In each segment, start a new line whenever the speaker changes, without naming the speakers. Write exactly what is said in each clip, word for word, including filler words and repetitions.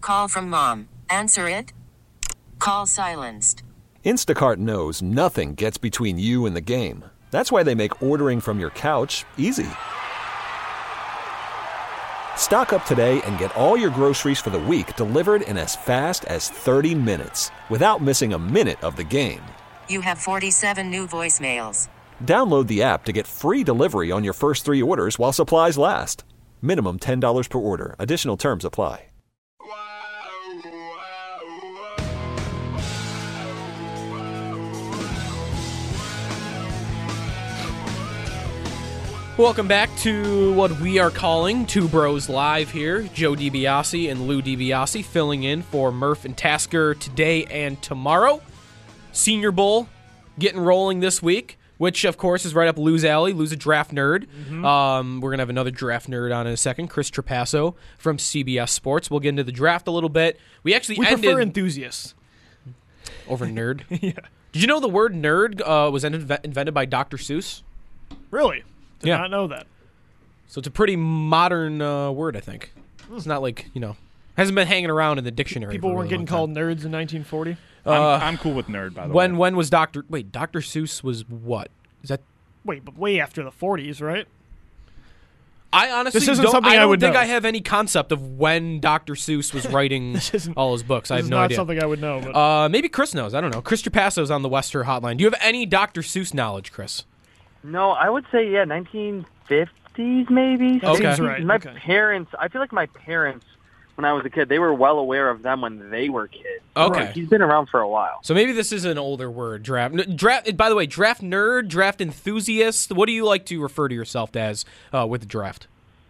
Call from mom. Answer it. Call silenced.
Instacart knows nothing gets between you and the game. That's why they make ordering from your couch easy. Stock up today and get all your groceries for the week delivered in as fast as thirty minutes without missing a minute of the game.
You have forty-seven new voicemails.
Download the app to get free delivery on your first three orders while supplies last. Minimum ten dollars per order. Additional terms apply.
Welcome back to what we are calling Two Bros Live here. Joe DiBiase and Lou DiBiase filling in for Murph and Tasker today and tomorrow. Senior Bowl getting rolling this week, which, of course, is right up Lou's alley. Lou's a draft nerd. Mm-hmm. Um, we're going to have another draft nerd on in a second, Chris Trapasso from C B S Sports. We'll get into the draft a little bit. We actually
we
ended...
prefer enthusiasts.
Over nerd?
Yeah.
Did you know the word nerd uh, was inv- invented by Doctor Seuss?
Really? Did
Yeah.
not know that.
So it's a pretty modern uh, word, I think. It's not like, you know, hasn't been hanging around in the dictionary.
People
for a
weren't
really
getting
long
called nerds in nineteen forty.
Uh,
I'm, I'm cool with nerd, by the
when,
way.
When was Doctor Wait, Doctor Seuss was what? Is that?
Wait, but way after the forties, right?
I honestly
This isn't
don't,
something
I
I
don't
would
think
know.
I have any concept of when Doctor Seuss was writing
This isn't-
all his books. I
This
have
is
no
not
idea.
something I would know. But
Uh, maybe Chris knows. I don't know. Chris Trapasso's on the Wester Hotline. Do you have any Doctor Seuss knowledge, Chris?
No, I would say, yeah, nineteen fifties maybe.
That
Okay.
seems right.
My
Okay.
parents, I feel like my parents, when I was a kid, they were well aware of them when they were kids.
Okay.
Like, he's been around for a while.
So maybe this is an older word. Draft. n- Draft. By the way, draft nerd, draft enthusiast. What do you like to refer to yourself as uh, with the draft?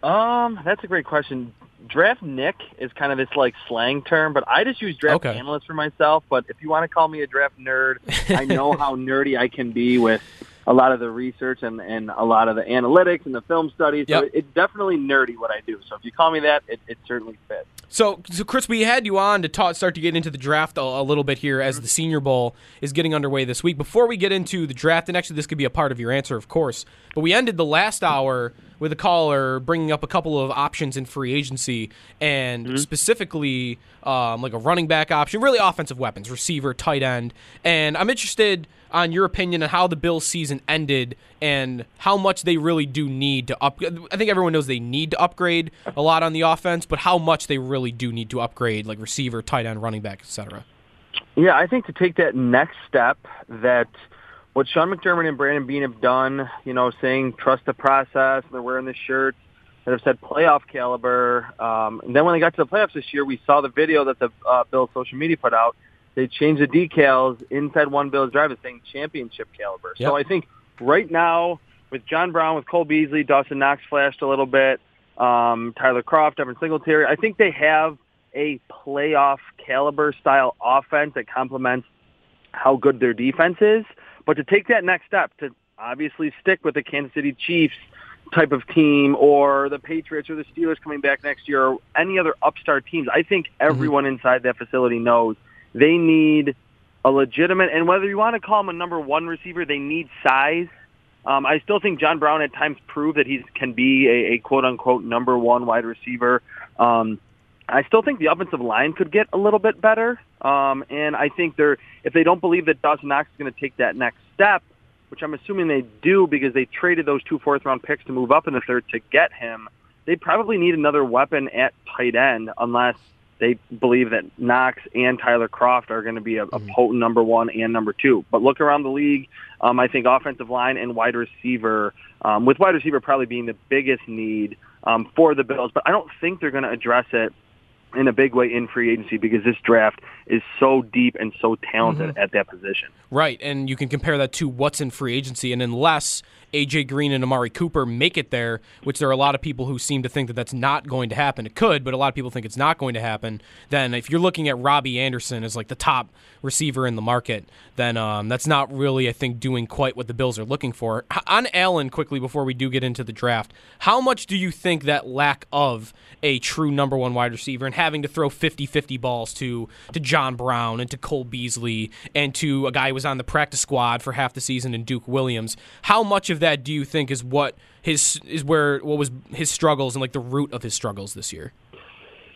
Um, that's a great question. Draft Nick is kind of this like slang term, but I just use draft
Okay.
analyst for myself. But if you want to call me a draft nerd, I know how nerdy I can be with a lot of the research and, and a lot of the analytics and the film studies. So
Yep.
it, it's definitely nerdy what I do. So if you call me that, it, it certainly fits.
So, so Chris, we had you on to ta- start to get into the draft a, a little bit here as the Senior Bowl is getting underway this week. Before we get into the draft, and actually this could be a part of your answer, of course, but we ended the last hour with a caller bringing up a couple of options in free agency, and
Mm-hmm.
specifically um, like a running back option, really offensive weapons, receiver, tight end. And I'm interested on your opinion on how the Bills season ended and how much they really do need to up. I think everyone knows they need to upgrade a lot on the offense, but how much they really do need to upgrade, like receiver, tight end, running back, et cetera.
Yeah, I think to take that next step, that what Sean McDermott and Brandon Beane have done, you know, saying trust the process, they're wearing the shirts that have said playoff caliber. Um, and then when they got to the playoffs this year, we saw the video that the uh, Bills social media put out. They changed the decals inside one Bills drive saying championship caliber.
Yep.
So I think right now with John Brown, with Cole Beasley, Dawson Knox flashed a little bit, um, Tyler Kroft, Evan Singletary, I think they have a playoff caliber style offense that complements how good their defense is. But to take that next step, to obviously stick with the Kansas City Chiefs type of team or the Patriots or the Steelers coming back next year or any other upstart teams, I think everyone mm-hmm. inside that facility knows they need a legitimate, and whether you want to call him a number one receiver, they need size. Um, I still think John Brown at times proved that he can be a, a quote-unquote number one wide receiver. Um, I still think the offensive line could get a little bit better, um, and I think they're if they don't believe that Dawson Knox is going to take that next step, which I'm assuming they do because they traded those two fourth-round picks to move up in the third to get him, they probably need another weapon at tight end unless they believe that Knox and Tyler Kroft are going to be a, a potent number one and number two. But look around the league, um, I think offensive line and wide receiver, um, with wide receiver probably being the biggest need um, for the Bills. But I don't think they're going to address it in a big way in free agency because this draft is so deep and so talented mm-hmm. at that position.
Right, and you can compare that to what's in free agency, and unless A J Green and Amari Cooper make it there, which there are a lot of people who seem to think that that's not going to happen. It could, but a lot of people think it's not going to happen. Then if you're looking at Robbie Anderson as like the top receiver in the market, then um, that's not really, I think, doing quite what the Bills are looking for. H- on Allen, quickly, before we do get into the draft, how much do you think that lack of a true number one wide receiver and having to throw fifty-fifty balls to to John Brown and to Cole Beasley and to a guy who was on the practice squad for half the season in Duke Williams, how much of that do you think is what his is where what was his struggles and like the root of his struggles this year?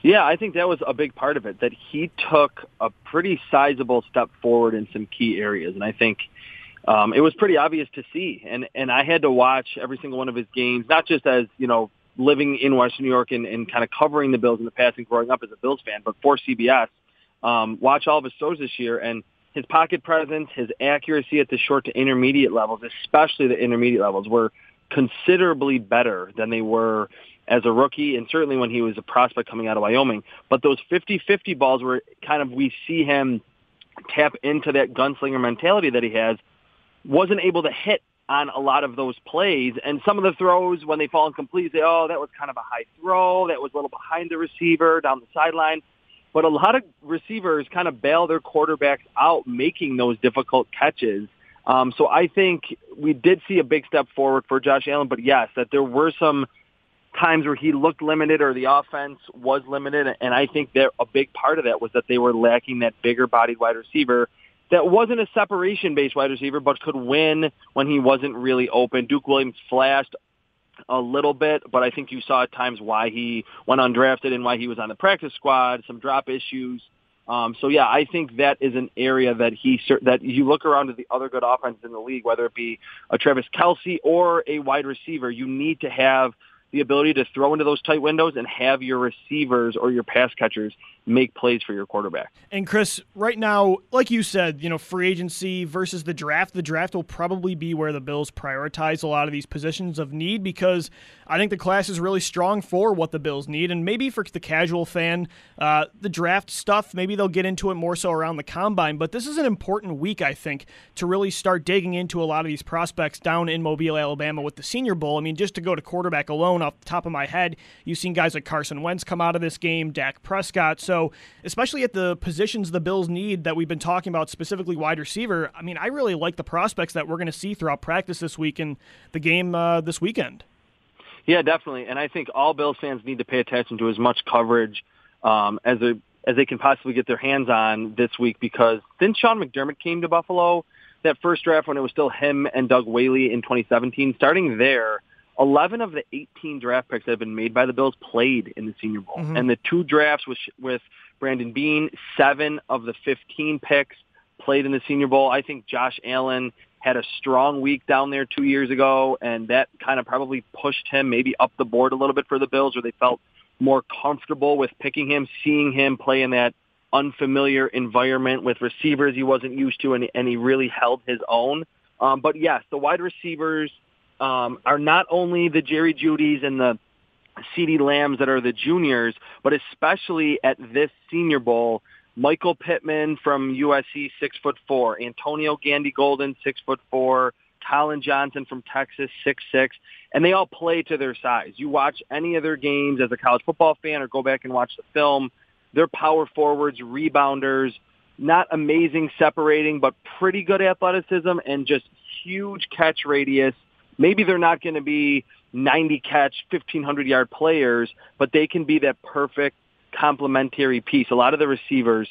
Yeah, I think that was a big part of it, that he took a pretty sizable step forward in some key areas. And I think um, it was pretty obvious to see. And, and I had to watch every single one of his games, not just as, you know, living in Western New York and, and kind of covering the Bills in the past and growing up as a Bills fan, but for C B S, um, watch all of his throws this year. And his pocket presence, his accuracy at the short to intermediate levels, especially the intermediate levels, were considerably better than they were as a rookie, and certainly when he was a prospect coming out of Wyoming. But those fifty-fifty balls where kind of we see him tap into that gunslinger mentality that he has, wasn't able to hit on a lot of those plays. And some of the throws, when they fall incomplete, say, oh, that was kind of a high throw, that was a little behind the receiver, down the sideline. But a lot of receivers kind of bail their quarterbacks out making those difficult catches. Um, so I think we did see a big step forward for Josh Allen, but yes, that there were some times where he looked limited or the offense was limited, and I think that a big part of that was that they were lacking that bigger-bodied wide receiver that wasn't a separation-based wide receiver but could win when he wasn't really open. Duke Williams flashed a little bit, but I think you saw at times why he went undrafted and why he was on the practice squad, some drop issues. Um, so, yeah, I think that is an area that he that you look around at the other good offenses in the league, whether it be a Travis Kelce or a wide receiver, you need to have the ability to throw into those tight windows and have your receivers or your pass catchers make plays for your quarterback.
And Chris, right now, like you said, you know, free agency versus the draft, the draft will probably be where the Bills prioritize a lot of these positions of need, because I think the class is really strong for what the Bills need. And maybe for the casual fan, uh, the draft stuff, maybe they'll get into it more so around the combine. But this is an important week, I think, to really start digging into a lot of these prospects down in Mobile, Alabama with the Senior Bowl. I mean, just to go to quarterback alone, off the top of my head, you've seen guys like Carson Wentz come out of this game, Dak Prescott. So especially at the positions the Bills need that we've been talking about, specifically wide receiver, I mean, I really like the prospects that we're going to see throughout practice this week and the game uh, this weekend.
Yeah, definitely. And I think all Bills fans need to pay attention to as much coverage um, as, a, as they can possibly get their hands on this week, because since Sean McDermott came to Buffalo, that first draft when it was still him and Doug Whaley in twenty seventeen, starting there, eleven of the eighteen draft picks that have been made by the Bills played in the Senior Bowl. Mm-hmm. And the two drafts with, with Brandon Beane, seven of the fifteen picks played in the Senior Bowl. I think Josh Allen had a strong week down there two years ago, and that kind of probably pushed him maybe up the board a little bit for the Bills, where they felt more comfortable with picking him, seeing him play in that unfamiliar environment with receivers he wasn't used to, and, and he really held his own. Um, but, yes, the wide receivers um, are not only the Jerry Judys and the CeeDee Lambs that are the juniors, but especially at this Senior Bowl, Michael Pittman from U S C, six foot four. Antonio Gandy-Golden, six foot four. Colin Johnson from Texas, six six. And they all play to their size. You watch any of their games as a college football fan or go back and watch the film, they're power forwards, rebounders, not amazing separating, but pretty good athleticism and just huge catch radius. Maybe they're not going to be ninety catch, fifteen hundred yard players, but they can be that perfect complementary piece. A lot of the receivers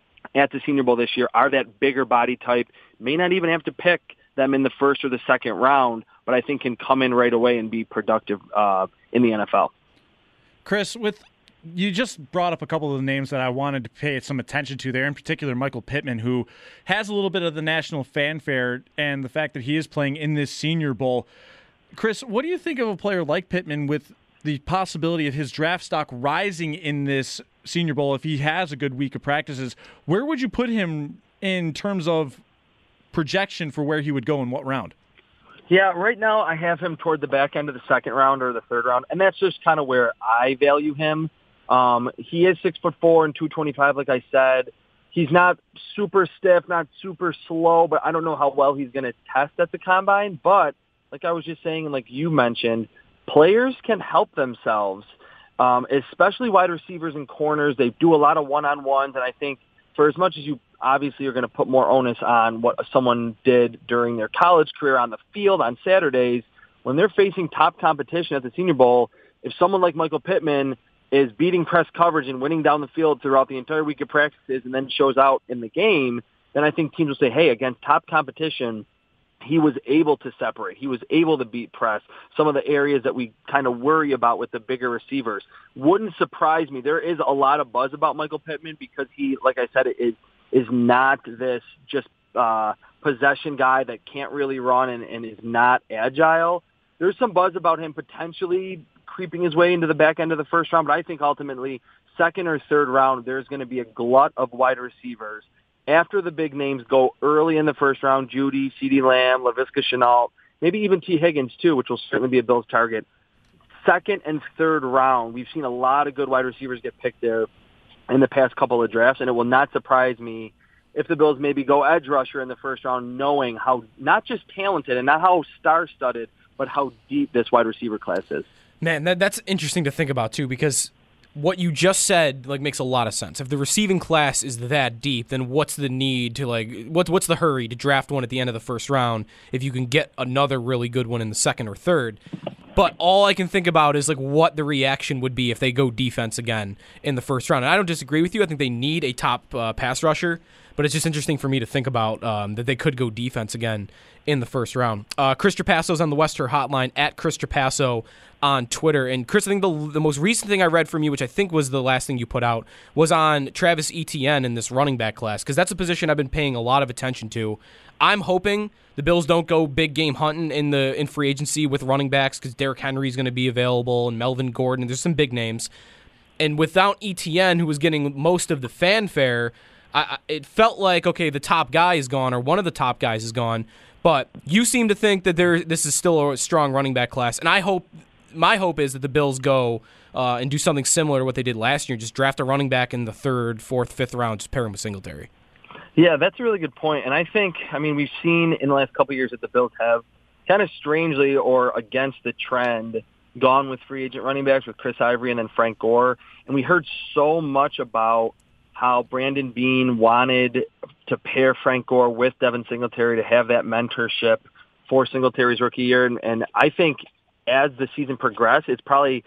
at the Senior Bowl this year are that bigger body type. May not even have to pick them in the first or the second round, but I think can come in right away and be productive uh, in the N F L.
Chris, with you just brought up a couple of the names that I wanted to pay some attention to there, in particular Michael Pittman, who has a little bit of the national fanfare and the fact that he is playing in this Senior Bowl. Chris, what do you think of a player like Pittman with the possibility of his draft stock rising in this Senior Bowl if he has a good week of practices? Where would you put him in terms of projection for where he would go in what round?
Yeah, right now I have him toward the back end of the second round or the third round, and that's just kind of where I value him. Um, he is six foot four and two twenty-five, like I said. He's not super stiff, not super slow, but I don't know how well he's going to test at the combine. But like I was just saying, and like you mentioned, players can help themselves, um, especially wide receivers and corners. They do a lot of one-on-ones, and I think for as much as you obviously are going to put more onus on what someone did during their college career on the field on Saturdays, when they're facing top competition at the Senior Bowl, if someone like Michael Pittman is beating press coverage and winning down the field throughout the entire week of practices and then shows out in the game, then I think teams will say, hey, against top competition, he was able to separate. He was able to beat press. Some of the areas that we kind of worry about with the bigger receivers. Wouldn't surprise me. There is a lot of buzz about Michael Pittman because he, like I said, is is not this just uh, possession guy that can't really run and, and is not agile. There's some buzz about him potentially creeping his way into the back end of the first round, but I think ultimately second or third round, there's going to be a glut of wide receivers. After the big names go early in the first round, Judy, CeeDee Lamb, Laviska Shenault, maybe even T. Higgins too, which will certainly be a Bills target. Second and third round, we've seen a lot of good wide receivers get picked there in the past couple of drafts, and it will not surprise me if the Bills maybe go edge rusher in the first round, knowing how not just talented and not how star-studded, but how deep this wide receiver class is.
Man, that, that's interesting to think about too, because what you just said like makes a lot of sense. If the receiving class is that deep, then what's the need to like what's what's the hurry to draft one at the end of the first round if you can get another really good one in the second or third? But all I can think about is like what the reaction would be if they go defense again in the first round. And I don't disagree with you. I think they need a top uh, pass rusher, but it's just interesting for me to think about um, that they could go defense again in the first round. Uh, Chris Trapaso's on the Wester Hotline, at Chris Trapasso on Twitter. And Chris, I think the, the most recent thing I read from you, which I think was the last thing you put out, was on Travis Etienne in this running back class, because that's a position I've been paying a lot of attention to. I'm hoping the Bills don't go big game hunting in the in free agency with running backs, because Derrick Henry is going to be available and Melvin Gordon. There's some big names. And without Etienne, who was getting most of the fanfare, I, it felt like, okay, the top guy is gone, or one of the top guys is gone. But you seem to think that there this is still a strong running back class, and I hope my hope is that the Bills go uh, and do something similar to what they did last year, just draft a running back in the third, fourth, fifth round, just pair him with Singletary.
Yeah, that's a really good point. And I think, I mean, we've seen in the last couple of years that the Bills have kind of strangely or against the trend gone with free agent running backs with Chris Ivory and then Frank Gore. And we heard so much about how Brandon Beane wanted to pair Frank Gore with Devin Singletary to have that mentorship for Singletary's rookie year. And, and I think as the season progressed, it's probably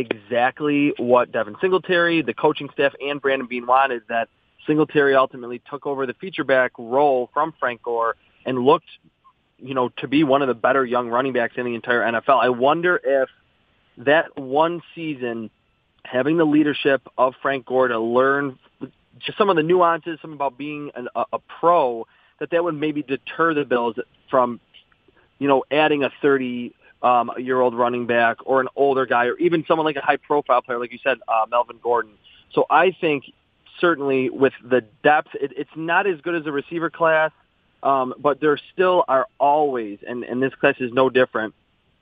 exactly what Devin Singletary, the coaching staff, and Brandon Beane wanted, that Singletary ultimately took over the feature back role from Frank Gore and looked, you know, to be one of the better young running backs in the entire N F L. I wonder if that one season, having the leadership of Frank Gore to learn just some of the nuances, some about being an, a, a pro, that that would maybe deter the Bills from, you know, adding a thirty Um, a year-old running back or an older guy or even someone like a high-profile player, like you said, uh, Melvin Gordon. So I think certainly with the depth, it, it's not as good as a receiver class, um, but there still are always, and, and this class is no different,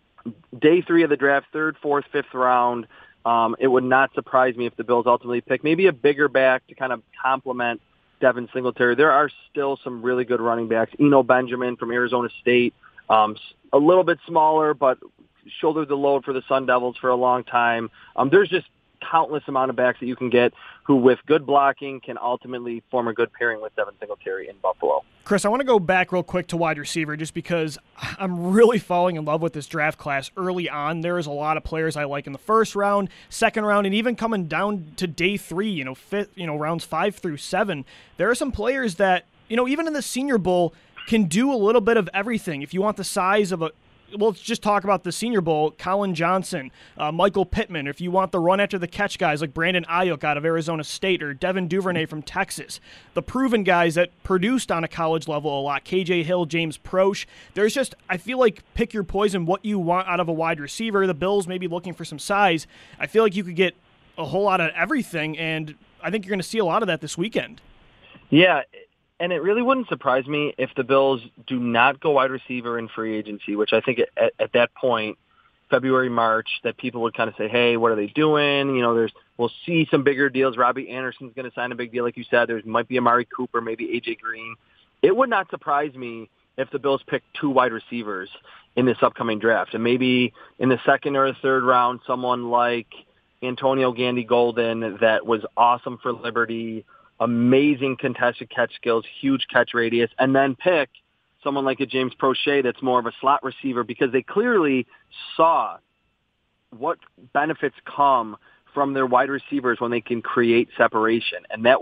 day three of the draft, third, fourth, fifth round, um, it would not surprise me if the Bills ultimately pick maybe a bigger back to kind of complement Devin Singletary. There are still some really good running backs. Eno Benjamin from Arizona State, Um, a little bit smaller, but shouldered the load for the Sun Devils for a long time. Um, there's just countless amount of backs that you can get who, with good blocking, can ultimately form a good pairing with Devin Singletary in Buffalo.
Chris, I want to go back real quick to wide receiver just because I'm really falling in love with this draft class early on. There is a lot of players I like in the first round, second round, and even coming down to day three, you know, fifth, you know, rounds five through seven. There are some players that, you know, even in the Senior Bowl, can do a little bit of everything. If you want the size of a, well, let's just talk about the Senior Bowl, Colin Johnson, uh, Michael Pittman. If you want the run after the catch guys like Brandon Ayuk out of Arizona State or Devin Duvernay from Texas, the proven guys that produced on a college level a lot, K J Hill, James Proche. There's just, I feel like pick your poison, what you want out of a wide receiver. The Bills may be looking for some size. I feel like you could get a whole lot of everything, and I think you're going to see a lot of that this weekend.
Yeah, and it really wouldn't surprise me if the Bills do not go wide receiver in free agency, which I think at, at that point, February, March, that people would kind of say, hey, what are they doing? You know, there's we'll see some bigger deals. Robbie Anderson's going to sign a big deal, like you said. There might be Amari Cooper, maybe A J Green. It would not surprise me if the Bills pick two wide receivers in this upcoming draft. And maybe in the second or third round, someone like Antonio Gandy-Golden that was awesome for Liberty, amazing contested catch skills, huge catch radius, and then pick someone like a James Proche that's more of a slot receiver, because they clearly saw what benefits come from their wide receivers when they can create separation. And that was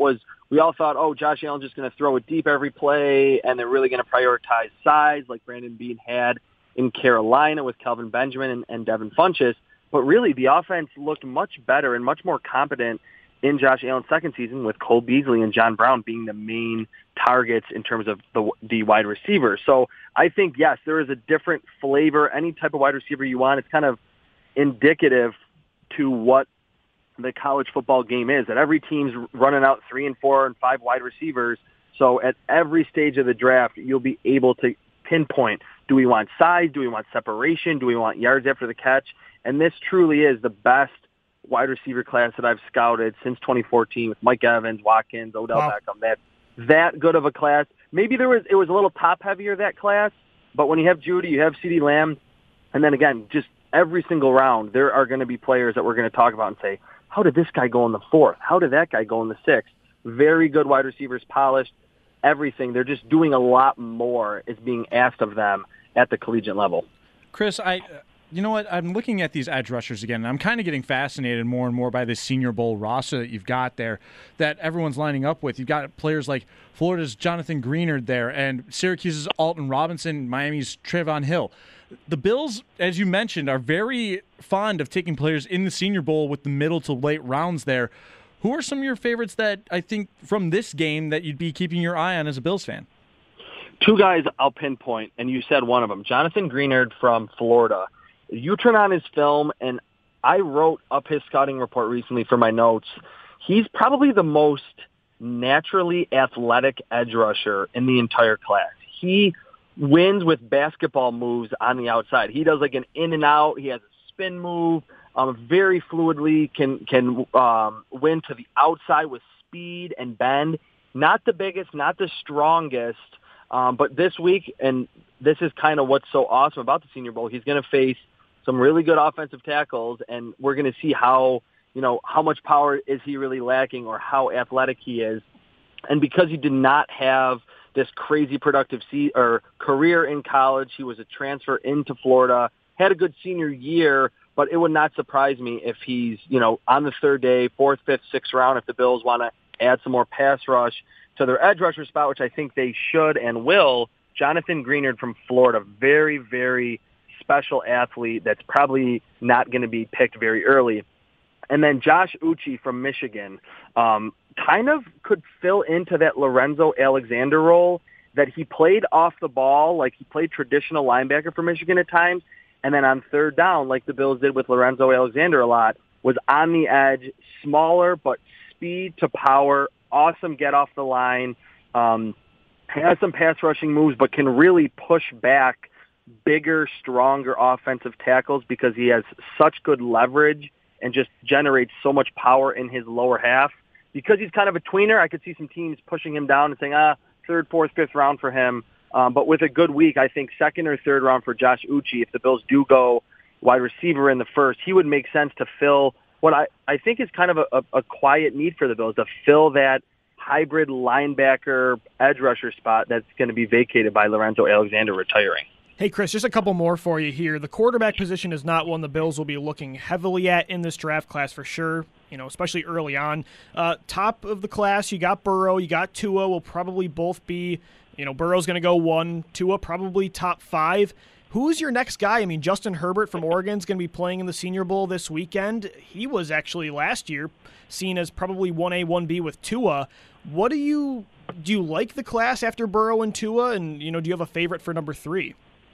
we all thought, oh, Josh Allen's just going to throw it deep every play, and they're really going to prioritize size like Brandon Beane had in Carolina with Kelvin Benjamin and, and Devin Funchess. But really, the offense looked much better and much more competent in Josh Allen's second season, with Cole Beasley and John Brown being the main targets in terms of the, the wide receivers. So I think, yes, there is a different flavor. Any type of wide receiver you want, it's kind of indicative to what the college football game is, that every team's running out three and four and five wide receivers. So at every stage of the draft, you'll be able to pinpoint, do we want size? Do we want separation? Do we want yards after the catch? And this truly is the best wide receiver class that I've scouted since twenty fourteen with Mike Evans, Watkins, Odell
Wow.
Beckham. That that good of a class. Maybe there was it was a little top heavier, that class, but when you have Judy, you have CeeDee Lamb, and then again, just every single round, there are going to be players that we're going to talk about and say, how did this guy go in the fourth? How did that guy go in the sixth? Very good wide receivers, polished, everything. They're just doing a lot more is being asked of them at the collegiate level.
Chris, I, you know what? I'm looking at these edge rushers again, and I'm kind of getting fascinated more and more by this Senior Bowl roster that you've got there, that everyone's lining up with. You've got players like Florida's Jonathan Greenard there, and Syracuse's Alton Robinson, Miami's Trayvon Hill. The Bills, as you mentioned, are very fond of taking players in the Senior Bowl with the middle to late rounds there. Who are some of your favorites that I think from this game that you'd be keeping your eye on as a Bills fan?
Two guys I'll pinpoint, and you said one of them, Jonathan Greenard from Florida. You turn on his film, and I wrote up his scouting report recently for my notes. He's probably the most naturally athletic edge rusher in the entire class. He wins with basketball moves on the outside. He does like an in and out. He has a spin move. Um, very fluidly can can um, win to the outside with speed and bend. Not the biggest, not the strongest, um, but this week, and this is kind of what's so awesome about the Senior Bowl, he's going to face some really good offensive tackles, and we're going to see how, you know, how much power is he really lacking or how athletic he is. And because he did not have this crazy productive se- or career in college, he was a transfer into Florida, had a good senior year, but it would not surprise me if he's, you know, on the third day, fourth, fifth, sixth round, if the Bills want to add some more pass rush to their edge rusher spot, which I think they should and will. Jonathan Greenard from Florida, very, very special athlete that's probably not going to be picked very early. And then Josh Uche from Michigan um, kind of could fill into that Lorenzo Alexander role that he played off the ball, like he played traditional linebacker for Michigan at times, and then on third down, like the Bills did with Lorenzo Alexander a lot, was on the edge, smaller but speed to power, awesome get off the line, um, has some pass rushing moves, but can really push back bigger, stronger offensive tackles because he has such good leverage and just generates so much power in his lower half. Because he's kind of a tweener, I could see some teams pushing him down and saying, ah, third, fourth, fifth round for him. Um, but with a good week, I think second or third round for Josh Uche, if the Bills do go wide receiver in the first, he would make sense to fill what I, I think is kind of a, a, a quiet need for the Bills, to fill that hybrid linebacker edge rusher spot that's going to be vacated by Lorenzo Alexander retiring.
Hey, Chris, just a couple more for you here. The quarterback position is not one the Bills will be looking heavily at in this draft class for sure, you know, especially early on. Uh, top of the class, you got Burrow, you got Tua, will probably both be, you know, Burrow's going to go one, Tua probably top five. Who's your next guy? I mean, Justin Herbert from Oregon is going to be playing in the Senior Bowl this weekend. He was actually last year seen as probably one A, one B with Tua. What do you do you like the class after Burrow and Tua? And, you know, do you have a favorite for number three?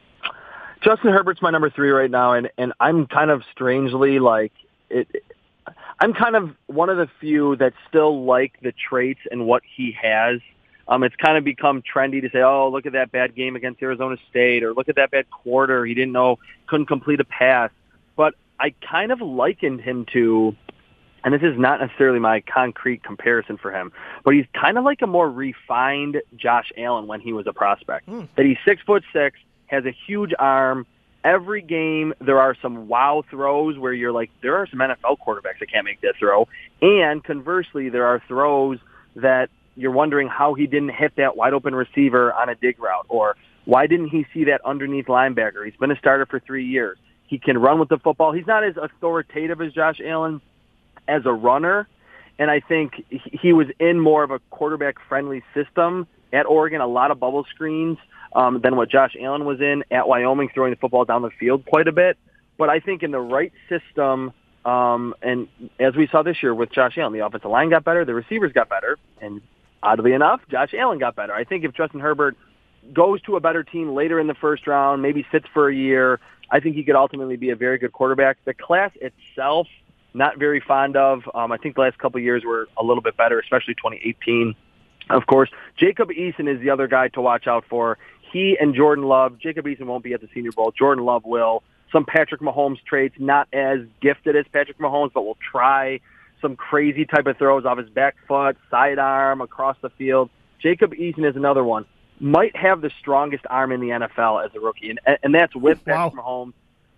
Justin Herbert's my number three right now, and, and I'm kind of strangely like it. I'm kind of one of the few that still like the traits and what he has. Um, it's kind of become trendy to say, oh, look at that bad game against Arizona State, or look at that bad quarter. He didn't know, couldn't complete a pass. But I kind of likened him to, and this is not necessarily my concrete comparison for him, but he's kind of like a more refined Josh Allen when he was a prospect. Mm. That he's six foot six, has a huge arm. Every game there are some wow throws where you're like, there are some N F L quarterbacks that can't make that throw. And conversely, there are throws that you're wondering how he didn't hit that wide open receiver on a dig route, or why didn't he see that underneath linebacker? He's been a starter for three years. He can run with the football. He's not as authoritative as Josh Allen as a runner, and I think he was in more of a quarterback-friendly system at Oregon, a lot of bubble screens, um, than what Josh Allen was in at Wyoming, throwing the football down the field quite a bit. But I think in the right system, um, and as we saw this year with Josh Allen, the offensive line got better, the receivers got better, and oddly enough, Josh Allen got better. I think if Justin Herbert goes to a better team later in the first round, maybe sits for a year, I think he could ultimately be a very good quarterback. The class itself, not very fond of. Um, I think the last couple of years were a little bit better, especially twenty eighteen. Of course, Jacob Eason is the other guy to watch out for. He and Jordan Love, Jacob Eason won't be at the Senior Bowl. Jordan Love will. Some Patrick Mahomes traits, not as gifted as Patrick Mahomes, but will try some crazy type of throws off his back foot, sidearm, across the field. Jacob Eason is another one. Might have the strongest arm in the N F L as a rookie, and, and that's with
Wow.
Patrick Mahomes.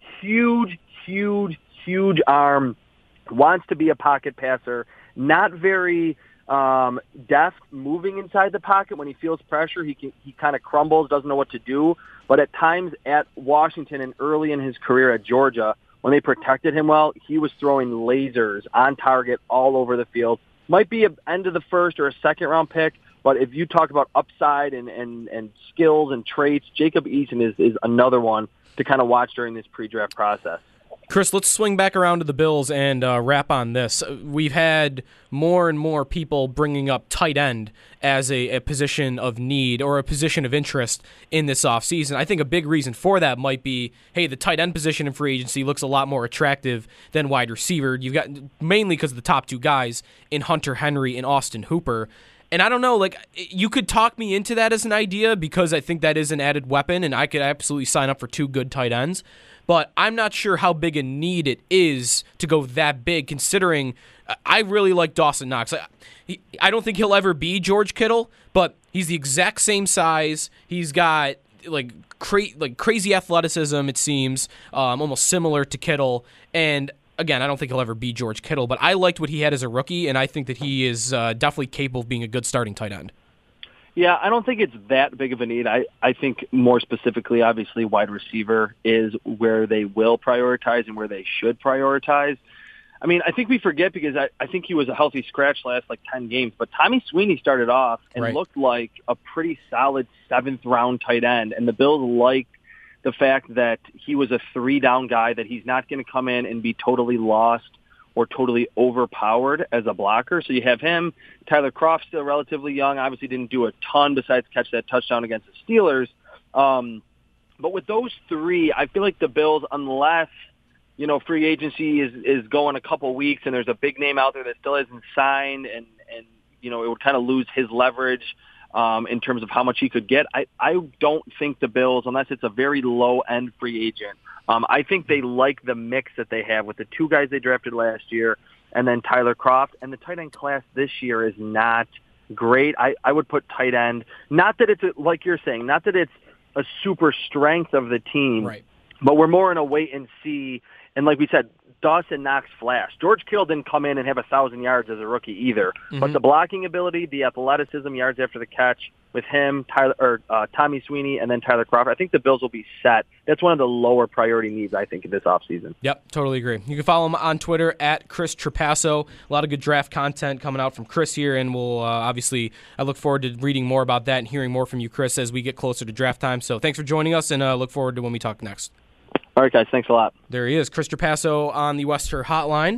Huge, huge, huge arm. Wants to be a pocket passer. Not very um, deft moving inside the pocket. When he feels pressure, he can, he kind of crumbles, doesn't know what to do. But at times at Washington and early in his career at Georgia, when they protected him well, he was throwing lasers on target all over the field. Might be an end of the first or a second-round pick, but if you talk about upside and, and, and skills and traits, Jacob Eason is, is another one to kind of watch during this pre-draft process.
Chris, let's swing back around to the Bills and uh, wrap on this. We've had more and more people bringing up tight end as a, a position of need or a position of interest in this offseason. I think a big reason for that might be, hey, the tight end position in free agency looks a lot more attractive than wide receiver. You've got mainly because of the top two guys in Hunter Henry and Austin Hooper. And I don't know, like, you could talk me into that as an idea because I think that is an added weapon, and I could absolutely sign up for two good tight ends. But I'm not sure how big a need it is to go that big, considering I really like Dawson Knox. I, he, I don't think he'll ever be George Kittle, but he's the exact same size. He's got like cra- like crazy athleticism, it seems, um, almost similar to Kittle. And again, I don't think he'll ever be George Kittle, but I liked what he had as a rookie, and I think that he is uh, definitely capable of being a good starting tight end.
Yeah, I don't think it's that big of a need. I, I think more specifically, obviously, wide receiver is where they will prioritize and where they should prioritize. I mean, I think we forget because I, I think he was a healthy scratch last like ten games, but Tommy Sweeney started off and
Right.
looked like a pretty solid seventh-round tight end, and the Bills liked the fact that he was a three-down guy, that he's not going to come in and be totally lost or totally overpowered as a blocker. So you have him. Tyler Kroft, still relatively young, obviously didn't do a ton besides catch that touchdown against the Steelers. Um, but with those three, I feel like the Bills, unless, you know, free agency is, is going a couple weeks and there's a big name out there that still isn't signed and, and you know, it would kind of lose his leverage um, in terms of how much he could get. I, I don't think the Bills, unless it's a very low-end free agent, Um, I think they like the mix that they have with the two guys they drafted last year and then Tyler Kroft. And the tight end class this year is not great. I, I would put tight end, not that it's, a, like you're saying, not that it's a super strength of the team,
Right.
but we're more in a wait and see. And like we said, Dawson Knox flashed. George Kittle didn't come in and have a thousand yards as a rookie either.
Mm-hmm.
But the blocking ability, the athleticism, yards after the catch with him, Tyler or uh, Tommy Sweeney, and then Tyler Crawford, I think the Bills will be set. That's one of the lower priority needs, I think, in this offseason.
Yep, totally agree. You can follow him on Twitter at Chris Trapasso. A lot of good draft content coming out from Chris here, and we'll uh, obviously, I look forward to reading more about that and hearing more from you, Chris, as we get closer to draft time. So thanks for joining us, and uh, look forward to when we talk next.
All right, guys, thanks a lot.
There he is, Chris Trapasso on the Wester Hotline.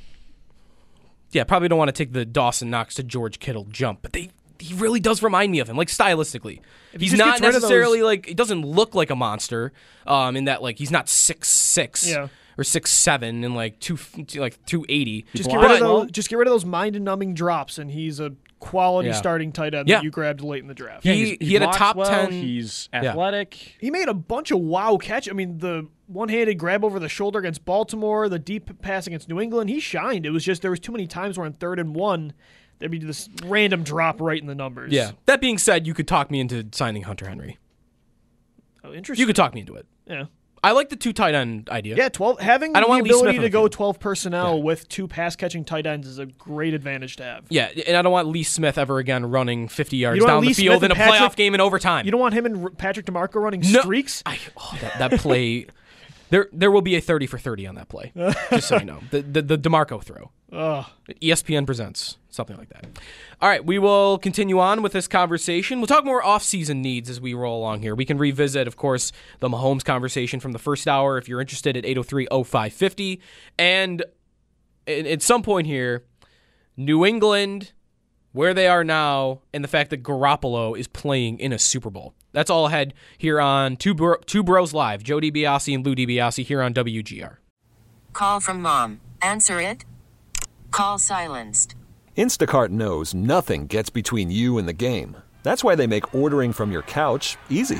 Yeah, probably don't want to take the Dawson Knox to George Kittle jump, but they he really does remind me of him, like stylistically. He's
just
not
gets rid of
necessarily
those-
like, he doesn't look like a monster um, in that, like, he's not six six
Yeah.
or six seven and like two like two eighty.
Just get
But-
rid of those. Just get rid of those mind-numbing drops, and he's a quality
Yeah.
starting tight end
Yeah.
that you grabbed late in the draft.
He-
Yeah, he's-
he had a
blocks
top
well,
ten
He's
Yeah.
athletic.
He made a bunch of wow catch. I mean, the one-handed grab over the shoulder against Baltimore, the deep pass against New England, he shined. It was just there was too many times where on third and one, there'd be this random drop right in the numbers.
Yeah. That being said, you could talk me into signing Hunter Henry.
Oh, interesting.
You could talk me into it.
Yeah.
I like the two tight end idea.
Yeah, twelve. Having
I don't
the
want Lee
ability
Smith on
to
the
go
field.
twelve personnel
Yeah.
with two pass catching tight ends is a great advantage to have.
Yeah, and I don't want Lee Smith ever again running fifty yards
You don't want
down the
Lee
field
Smith
in a
and
playoff
Patrick-
game in overtime.
You don't want him and R- Patrick DeMarco running
No.
streaks.
I, oh, that, that play, there there will be a thirty for thirty on that play. Just so you know, the the, the DeMarco throw.
Ugh.
E S P N presents something like that. All right, we will continue on with this conversation. We'll talk more off-season needs as we roll along here. We can revisit, of course, the Mahomes conversation from the first hour if you're interested at eight oh three oh five fifty. And at some point here, New England, where they are now, and the fact that Garoppolo is playing in a Super Bowl. That's all ahead here on Two, Bro- Two Bros Live. Joe DiBiase and Lou DiBiase here on W G R.
Call from mom. Answer it. Call silenced.
Instacart knows nothing gets between you and the game. That's why they make ordering from your couch easy.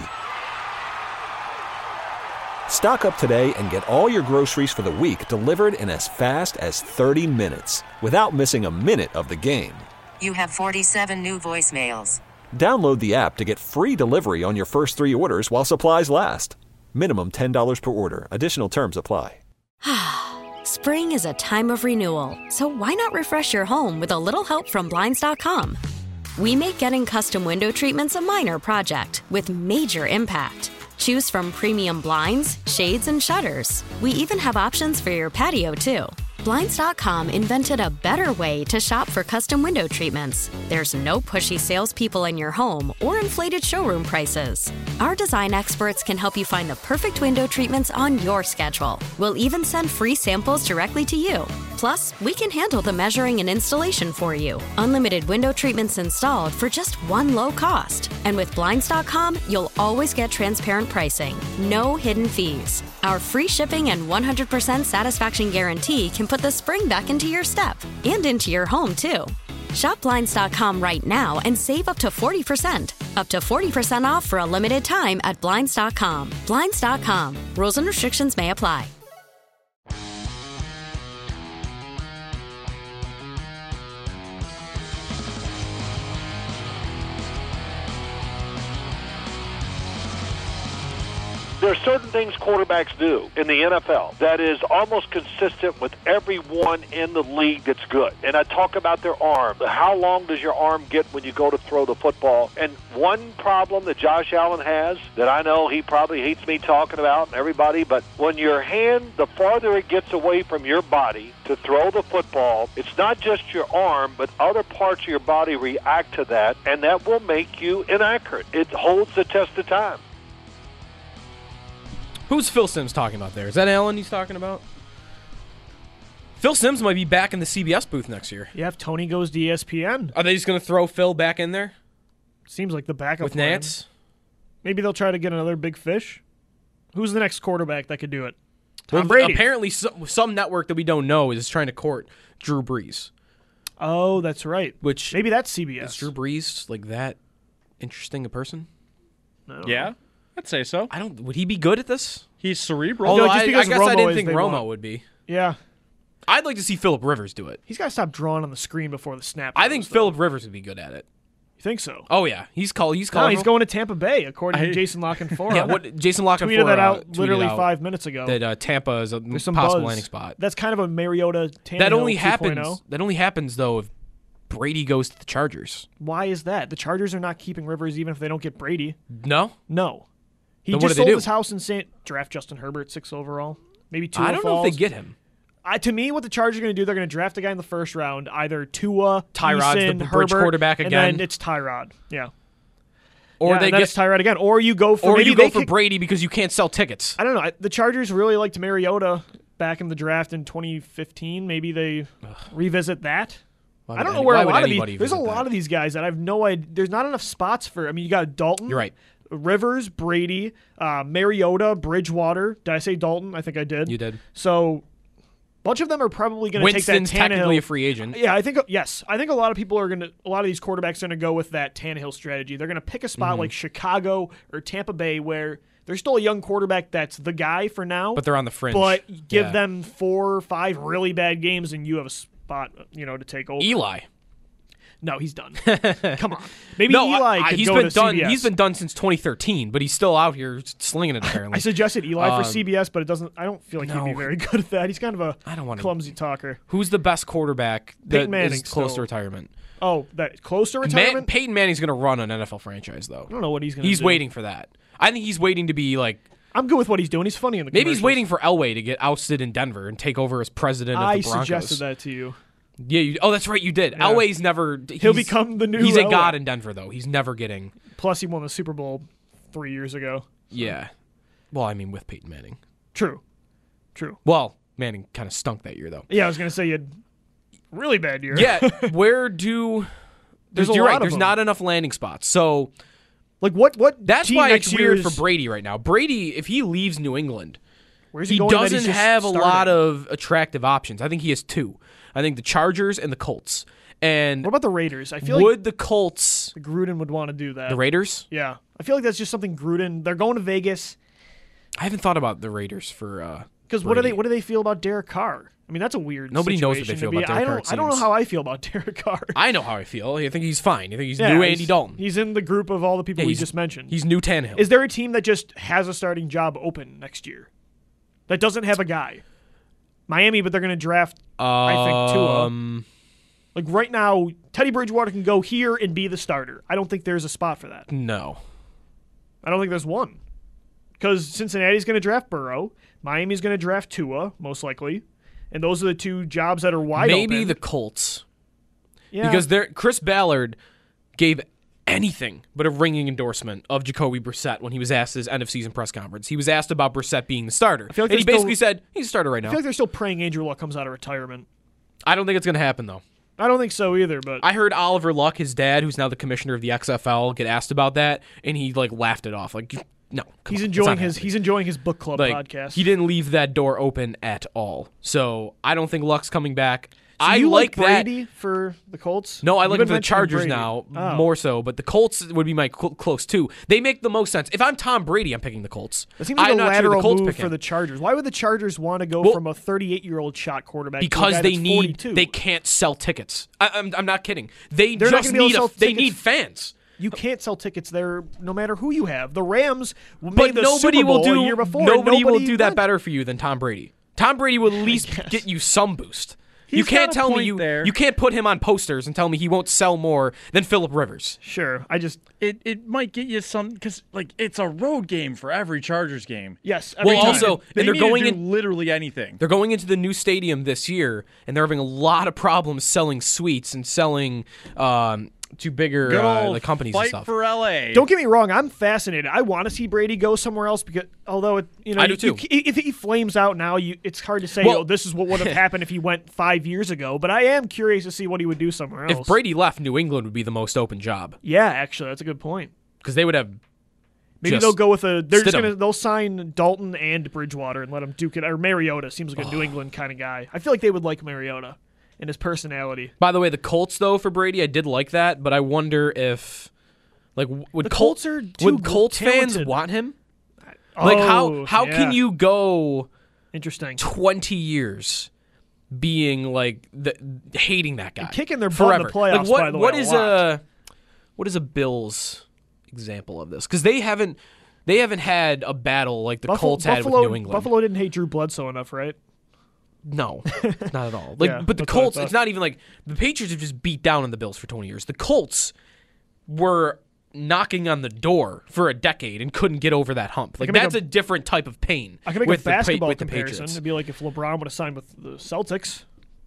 Stock up today and get all your groceries for the week delivered in as fast as thirty minutes without missing a minute of the game.
You have forty-seven new voicemails.
Download the app to get free delivery on your first three orders while supplies last. Minimum ten dollars per order. Additional terms apply.
Spring is a time of renewal, so why not refresh your home with a little help from Blinds dot com? We make getting custom window treatments a minor project with major impact. Choose from premium blinds, shades, and shutters. We even have options for your patio, too. Blinds dot com invented a better way to shop for custom window treatments. There's no pushy salespeople in your home or inflated showroom prices. Our design experts can help you find the perfect window treatments on your schedule. We'll even send free samples directly to you. Plus, we can handle the measuring and installation for you. Unlimited window treatments installed for just one low cost. And with Blinds dot com, you'll always get transparent pricing. No hidden fees. Our free shipping and one hundred percent satisfaction guarantee can put the spring back into your step and into your home, too. Shop Blinds dot com right now and save up to forty percent. Up to forty percent off for a limited time at Blinds dot com. Blinds dot com. Rules and restrictions may apply.
There are certain things quarterbacks do in the N F L that is almost consistent with everyone in the league that's good. And I talk about their arm. How long does your arm get when you go to throw the football? And one problem that Josh Allen has that I know he probably hates me talking about and everybody, but when your hand, the farther it gets away from your body to throw the football, it's not just your arm, but other parts of your body react to that, and that will make you inaccurate. It holds the test of time.
Who's Phil Simms talking about there? Is that Allen he's talking about? Phil Simms might be back in the C B S booth next year.
Yeah, if Tony goes to E S P N.
Are they just going to throw Phil back in there?
Seems like the backup
with
plan.
Nance?
Maybe they'll try to get another big fish. Who's the next quarterback that could do it? Tom
Well,
Brady.
apparently, some, some network that we don't know is trying to court Drew Brees.
Oh, that's right.
Which
maybe that's C B S.
Is Drew Brees like that interesting a person?
Yeah, know. I'd say so.
I don't. Would he be good at this?
He's cerebral.
Although
like
I, I guess
Romo
I didn't think
is,
Romo
want.
would be.
Yeah.
I'd like to see Phillip Rivers do it.
He's got to stop drawing on the screen before the snap.
I think
though.
Phillip Rivers would be good at it.
You think so?
Oh yeah, he's called. He's
no,
called.
he's going to Tampa Bay, according
I,
to Jason Lockenfora.
Yeah, what Jason Lockenfora
tweeted that out
uh, tweeted
literally
out
five minutes ago.
That uh, Tampa is a
There's some
possible
buzz.
landing spot.
That's kind of a Mariota Tannehill
That only
two point oh.
happens. That only happens though if Brady goes to the Chargers.
Why is that? The Chargers are not keeping Rivers even if they don't get Brady.
No.
No. He
Then what
just
do they
sold
do?
his house in Saint Draft Justin Herbert six overall. Maybe Tua
I don't
falls.
know if they get him.
I, to me, what the Chargers are going to do, they're going to draft a guy in the first round, either Tua,
Tyrod's
Eason,
the bridge
Herbert,
quarterback
and
again.
then it's Tyrod. Yeah.
Or
yeah,
they
and then
get
it's Tyrod again. Or you go for
or
maybe
you go
they
for
kick,
Brady because you can't sell tickets.
I don't know. I, the Chargers really liked Mariota back in the draft in twenty fifteen. Maybe they Ugh. revisit that.
Why
I don't
would
know where
any,
a
why
lot
would
of these.
anybody
There's a
visit
lot
that?
of these guys that I have no idea. There's not enough spots for. I mean, you got Dalton.
You're right.
Rivers, Brady, uh, Mariota, Bridgewater. Did I say Dalton? I think I did.
You did.
So, a bunch of them are probably going to take that
Winston's
Tannehill.
technically a free agent.
Yeah, I think yes. I think a lot of people are going to. A lot of these quarterbacks are going to go with that Tannehill strategy. They're going to pick a spot
Mm-hmm.
like Chicago or Tampa Bay where there's still a young quarterback that's the guy for now.
But they're on the fringe.
But give
Yeah.
them four or five really bad games, and you have a spot, you know, to take over.
Eli.
No, he's done. Come on, maybe
no,
Eli
I,
could
he's
go
been
to
done.
C B S.
He's been done since twenty thirteen, but he's still out here slinging it. Apparently,
I suggested Eli
Um,
for C B S, but it doesn't. I don't feel like
no.
he'd be very good at that. He's kind of a
I don't wanna-
clumsy talker.
Who's the best quarterback that
Peyton Manning
is close
still.
to retirement?
Oh, that close to
Man,
retirement.
Peyton Manning's going to run an N F L franchise, though.
I don't know what he's going to do.
He's waiting for that. I think he's waiting to be like.
I'm good with what he's doing. He's funny in the
Maybe he's
commercials.
waiting for Elway to get ousted in Denver and take over as president of
I
the Broncos.
suggested that to you.
Yeah. You, oh, that's right. You did.
Yeah.
Elway's never.
He'll become the new
He's a
Elway.
god in Denver, though. He's never getting.
Plus, he won the Super Bowl three years ago.
Yeah. Well, I mean, with Peyton Manning.
True. True.
Well, Manning kind of stunk that year, though.
Yeah, I was going to say you had a really bad year.
Yeah. Where do.
There's a
you're
lot
right.
of
There's
them.
not enough landing spots. So.
Like, what, what
That's
team
why
next
it's weird
year's-
for Brady right now. Brady, if he leaves New England,
Where's he,
he
going that he's
doesn't
just
have a
starting?
lot of attractive options. I think he has two. I think the Chargers and the Colts. And
What about the Raiders? I feel
would
like
the Colts,
Gruden would want to do that.
the Raiders?
Yeah. I feel like that's just something Gruden. They're going to Vegas.
I haven't thought about the Raiders for. Uh,
Because what do they
Brady.
what do they feel about Derek Carr? I mean, that's a weird.
Nobody knows what they
situation
feel
to be.
about Derek
I
Carr,
don't.
it
I don't know
seems.
how I feel about Derek Carr.
I know how I feel. I think he's fine. I think he's
Yeah,
new
he's-
Andy Dalton.
He's in the group of all the people
Yeah,
we
he's-
just mentioned.
He's new Tannehill.
Is there a team that just has a starting job open next year that doesn't have a guy? Miami, but they're going to draft. I think Tua.
Um,
Like right now, Teddy Bridgewater can go here and be the starter. I don't think there's a spot for that.
no.
I don't think there's one. Because Cincinnati's going to draft Burrow, Miami's going to draft Tua, most likely, and those are the two jobs that are wide
Maybe
open.
the Colts.
yeah.
Because they're, Chris Ballard gave anything but a ringing endorsement of Jacoby Brissett when he was asked his end of season press conference. He was asked about Brissett being the starter.
feel like
and he
they're
basically
still-
said, he's a starter right
I
now.
feel like they're still praying Andrew Luck comes out of retirement.
I don't think it's going to happen, though.
I don't think so either, but
I heard Oliver Luck, his dad, who's now the commissioner of the X F L, get asked about that, and he like laughed it off. Like, no, come
he's
on, it's
enjoying
not
his
happening.
he's enjoying his book club
like
podcast.
he didn't leave that door open at all. So I don't think Luck's coming back.
So
I
you
like that.
Brady for the Colts.
No, I
You've
like
been
him for the
mentioning
Chargers
Brady.
now
Oh.
more so, but the Colts would be my cl- close too. They make the most sense. If I'm Tom Brady, I'm picking the Colts.
It seems like
I'm
a
not sure
lateral
the Colts
move
pick
for
him.
the Chargers. Why would the Chargers want to go
Well,
from a thirty-eight-year-old shot quarterback to a
because
guy
they
that's
need
forty-two?
they can't sell tickets. I, I'm I'm not kidding. They
They're not
just
gonna be able
need
to
a,
sell
they
tickets.
need fans.
You can't sell tickets there no matter who you have. The Rams made
But
the
nobody
Super Bowl
will do
a year before.
nobody, will
Nobody
do that
went.
better for you than Tom Brady. Tom Brady will at least
guess.
get you some boost.
He's
you can't
got a
tell me
point
you
there.
you can't put him on posters and tell me he won't sell more than Phillip Rivers.
Sure, I just
It it might get you some because like it's a road game for every Chargers game.
yes. Every
Well,
time.
also,
They
and they're
need to
going
do
in.
literally anything.
They're going into the new stadium this year, and they're having a lot of problems selling suites and selling um, to bigger
Good
uh,
old
like companies
fight
and stuff.
for L A.
Don't get me wrong. I'm fascinated. I want to see Brady go somewhere else because, although it, you know,
I do
you-
too.
you- if he flames out now, you, it's hard to say.
Well-
oh, this is what would have happened if he went five years ago. But I am curious to see what he would do somewhere else.
If Brady left, New England would be the most open job
yeah, actually, that's a good point.
because they would have.
Maybe
just
they'll go with a. They're just
Stidham.
gonna. They'll sign Dalton and Bridgewater and let him duke it. Or Mariota seems like a New England kind of guy. I feel like they would like Mariota and his personality.
By the way, the Colts though for Brady, I did like that, but I wonder if, like, w- would
The
Colt-
Colts are too
would Colts
talented.
fans want him? Like how
Oh,
how
yeah.
can you go
Interesting.
twenty years being like the, hating that guy,
kicking their butt in
forever?
the playoffs,
Like what
by the
what
way, a
is
lot.
a what is a Bills example of this? Because they haven't they haven't had a battle like the
Buffalo,
Colts had
Buffalo,
with New England.
Buffalo didn't hate Drew Bledsoe enough, right?
No, not at all. Like,
Yeah,
but the
that's what I
Colts,
thought.
it's not even like the Patriots have just beat down on the Bills for twenty years. The Colts were knocking on the door for a decade and couldn't get over that hump. Like
can make
that's
a-
a, different type of pain.
I can make
with
a
the Pa-
basketball
with the
comparison.
Patriots.
It'd be like if LeBron would have signed with the Celtics.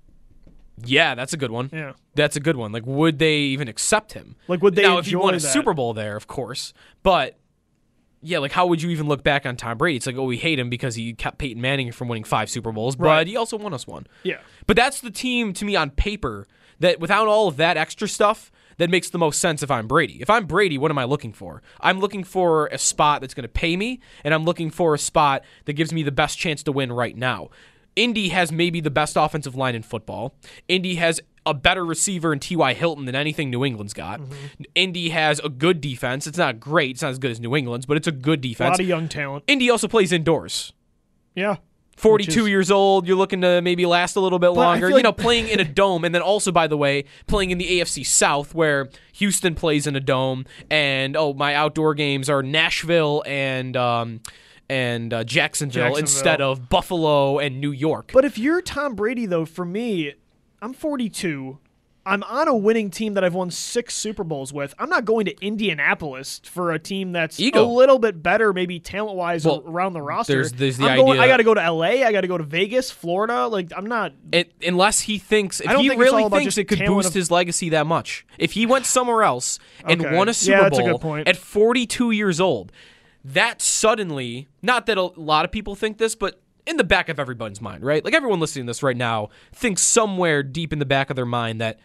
Yeah, that's a good one.
Yeah.
That's a good one. Like, would they even accept him?
Like, would they
now, if you won a
enjoy that?
Super Bowl there, of course. But yeah, like, how would you even look back on Tom Brady? It's like, oh, we hate him because he kept Peyton Manning from winning five Super Bowls, but
Right.
he also won us one.
Yeah.
But that's the team to me on paper that without all of that extra stuff that makes the most sense if I'm Brady. If I'm Brady, what am I looking for? I'm looking for a spot that's going to pay me, and I'm looking for a spot that gives me the best chance to win right now. Indy has maybe the best offensive line in football. Indy has a better receiver in T Y. Hilton than anything New England's got.
Mm-hmm.
Indy has a good defense. It's not great. It's not as good as New England's, but it's a good
A
defense.
lot of young talent.
Indy also plays indoors.
Yeah.
forty-two
Which is-
years old, you're looking to maybe last a little bit
But I
longer.
feel
You know,
like-
playing in a dome, and then also, by the way, playing in the A F C South, where Houston plays in a dome, and oh, my outdoor games are Nashville and um, and uh, Jacksonville,
Jacksonville.
instead of Buffalo and New York.
But if you're Tom Brady, though, for me, I'm forty-two. I'm on a winning team that I've won six Super Bowls with. I'm not going to Indianapolis for a team that's
Ego.
a little bit better, maybe talent-wise,
Well,
around the roster.
there's- there's the
I'm going,
idea-
I got to go to L A. I got to go to Vegas, Florida. Like, I'm not.
It, unless he thinks, if
I don't
he
think it's
really
all about
thinks
just
it could
talent
boost
of-
his legacy that much, if he went somewhere else and
Okay.
won a
Yeah,
Super
that's a
Bowl
good point.
at forty-two years old, that suddenly, not that a lot of people think this, but in the back of everyone's mind, right? Like everyone listening to this right now thinks somewhere deep in the back of their mind that,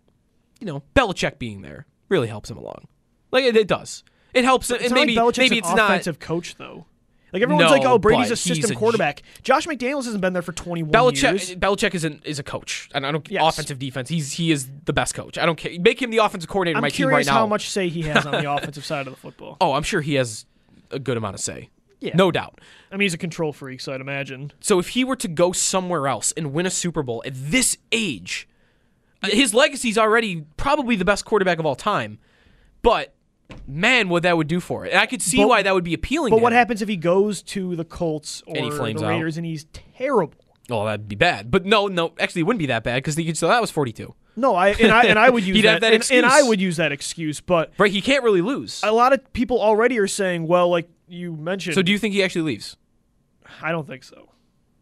you know, Belichick being there really helps him along. Like it, it does. It helps.
It's
and
not
maybe
like Belichick's
maybe
an
it's not.
offensive coach, though. Like, everyone's
No,
like, oh, Brady's
but
a system
he's a-
quarterback. Josh McDaniels hasn't been there for twenty-one
Belichick,
years.
Belichick is an, is a coach, and I don't
Yes.
offensive defense. He's he is the best coach. I don't care. Make him the offensive coordinator of
I'm
my team right
curious
now.
how much say he has on the offensive side of the football.
Oh, I'm sure he has a good amount of say.
Yeah.
No doubt.
I mean, he's a control freak, so I'd imagine.
So if he were to go somewhere else and win a Super Bowl at this age, uh, his legacy's already probably the best quarterback of all time. But man, what that would do for it. And I could see
But-
why that would be appealing
But
to
what
him.
happens if he goes to the Colts or
And he flames
the
out?
Raiders and he's terrible?
Oh, that'd be bad. But no, no, actually it wouldn't be that bad because so that was forty-two.
No, I and I and I would use
He'd
that,
have that
and, and I
excuse.
would use that excuse, but
Right, he can't really lose.
a lot of people already are saying, well, like you mentioned.
So do you think he actually leaves?
I don't think so.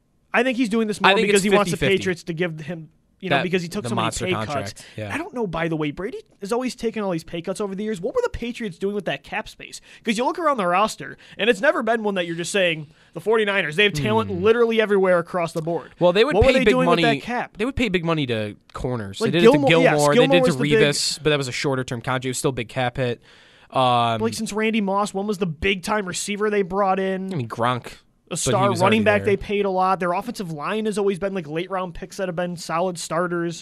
I think he's doing this
I
more
think
because
it's
he wants the
fifty-fifty.
Patriots to give him, you know,
That-
because he took
the
so many
monster
pay
contract,
cuts.
yeah.
I don't know, by the way, Brady is always taking all these pay cuts over the years. What were the Patriots doing with that cap space? Because you look around the roster, and it's never been one that you're just saying, the 49ers, they have talent literally everywhere across the board.
Well, they would
what
pay
were they
big
doing
money.
with that cap?
They would pay big money to corners.
Like
they did it
Gilmore-
to
yes,
Gilmore.
Gilmore
they did
was
to
the big-
Revis, but that was a shorter term contract. It was still a big cap hit. Um,
Like, since Randy Moss, when was the big-time receiver they brought in?
I mean, Gronk.
A
but he
star
was
running
already
back
there.
they paid a lot. Their offensive line has always been like late round picks that have been solid starters.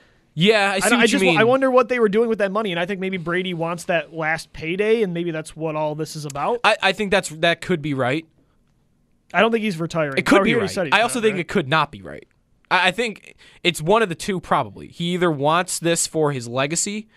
Yeah, I see
I, don't-
what
I just
you mean.
I wonder what they were doing with that money, and I think maybe Brady wants that last payday, and maybe that's what all this is about.
I, I think that's that could be right.
I don't think he's retiring.
It could
Oh,
be
he already
right.
said he's
I also
not,
think
right?
it could not be right. I, I think it's one of the two probably. He either wants this for his legacy,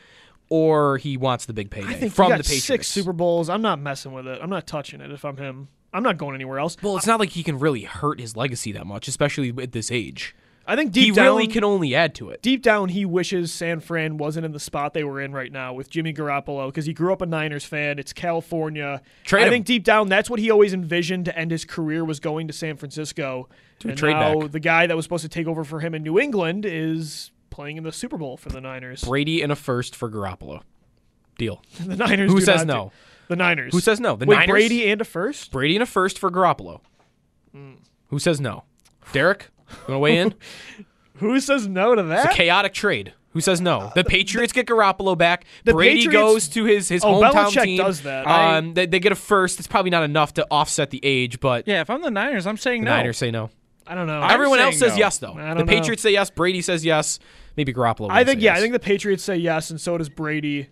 or he wants the big payday
I think
from
he got
the Patriots.
six Super Bowls. I'm not messing with it. I'm not touching it if I'm him. I'm not going anywhere else.
Well, it's not like he can really hurt his legacy that much, especially at this age.
I think deep
he
down,
really can only add to it.
deep down, he wishes San Fran wasn't in the spot they were in right now with Jimmy Garoppolo because he grew up a Niners fan. It's California.
Trade
I
him.
think deep down, that's what he always envisioned to end his career was going to San Francisco.
To a
and
trade
now
back.
the guy that was supposed to take over for him in New England is playing in the Super Bowl for the Niners.
Brady and a first for Garoppolo. Deal.
the Niners.
Who
do
says
not
no?
do- The Niners.
Who says no? The
Wait,
Niners?
Brady and a first?
Brady and a first for Garoppolo.
Hmm.
Who says no? Derek, you want to weigh in?
Who says no to that?
It's a chaotic trade. Who says no? The Patriots get Garoppolo back.
the
Brady
Patriots-
goes to his, his
Oh,
hometown
Belichick
team.
does that. I-
Um, they, they get a first. It's probably not enough to offset the age, but
Yeah, if I'm the Niners, I'm saying
the
no.
Niners say no.
I don't know.
I'm
Everyone else
saying
says
no.
yes, though.
I
The
don't know.
Patriots say yes. Brady says yes. Maybe Garoppolo.
I
won't
think
say
yeah.
yes.
I think the Patriots say yes, and so does Brady.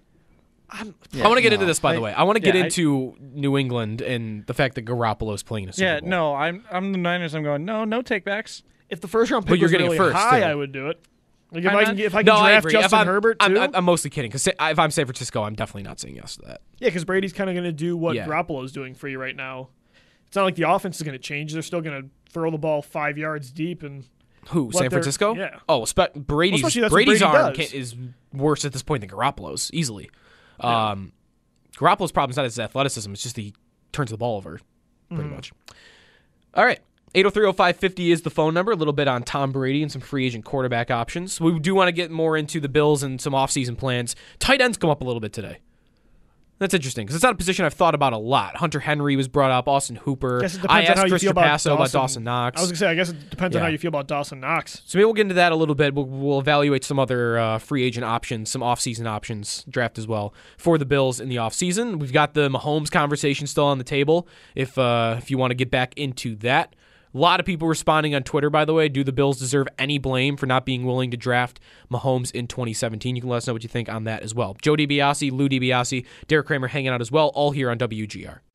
I want to get into this, by the
I-
way. I want to get
yeah, I-
into New England and the fact that Garoppolo's playing in a Super
Yeah,
Bowl.
no, I'm I'm the Niners. I'm going no, no takebacks.
If the first round
But
pick
you're
was
getting a
really
first,
high,
too.
I would do it. Like if
I'm
I
not-
can, if I can
No, I
draft
agree. If
Justin
I'm,
Herbert too.
I'm, I'm, I'm mostly kidding. Because if I'm San Francisco, I'm definitely not saying yes to that.
yeah, because Brady's kind of going to do what
Yeah.
Garoppolo's doing for you right now. It's not like the offense is going to change. They're still going to throw the ball five yards deep and.
Who?
What
San
they're-
Francisco?
yeah.
Oh, spe- Brady's
especially that's what
Brady's
Brady
arm
does.
can, is worse at this point than Garoppolo's easily. Um, Garoppolo's problem is not his athleticism; it's just he turns the ball over, pretty
Mm.
much. All right. eight oh three oh five fifty is the phone number. A little bit on Tom Brady and some free agent quarterback options. We do want to get more into the Bills and some offseason plans. Tight ends come up a little bit today. That's interesting because it's not a position I've thought about a lot. Hunter Henry was brought up, Austin Hooper.
Guess it
I
depends on
asked
how you
Chris
feel about
Trapasso about
Dawson.
Dawson Knox.
I was going to say, I guess it depends on
Yeah.
how you feel about Dawson Knox.
So maybe we'll get into that a little bit. We'll, we'll evaluate some other uh, free agent options, some offseason options, draft as well, for the Bills in the offseason. We've got the Mahomes conversation still on the table if uh, if you want to get back into that. A lot of people responding on Twitter, by the way. Do the Bills deserve any blame for not being willing to draft Mahomes in twenty seventeen? You can let us know what you think on that as well. Joe DiBiase, Lou DiBiase, Derek Kramer hanging out as well, all here on W G R.